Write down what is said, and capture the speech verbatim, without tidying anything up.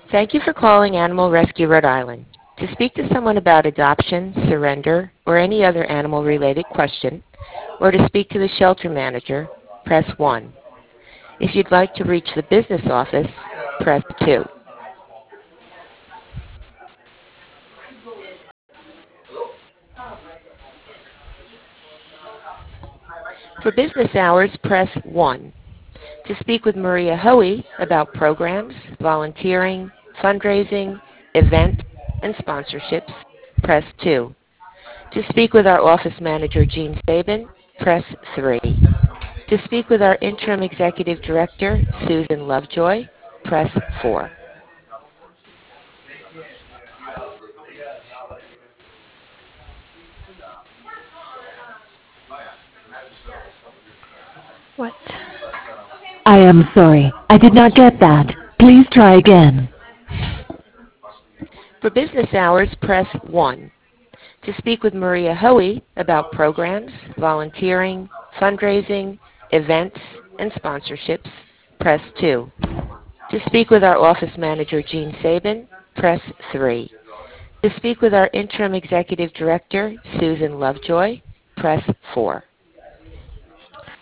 Thank you for calling Animal Rescue Rhode Island. To speak to someone about adoption, surrender, or any other animal-related question, or to speak to the shelter manager, press one. If you'd like to reach the business office, press two. For business hours, press one. To speak with Maria Hoey about programs, volunteering, fundraising, events, and sponsorships, press two. To speak with our office manager, Gene Sabin, press three. To speak with our interim executive director, Susan Lovejoy, press four. What? I am sorry. I did not get that. Please try again. For business hours, press one. To speak with Maria Hoey about programs, volunteering, fundraising, events, and sponsorships, press two. To speak with our office manager, Gene Sabin, press three. To speak with our interim executive director, Susan Lovejoy, press four.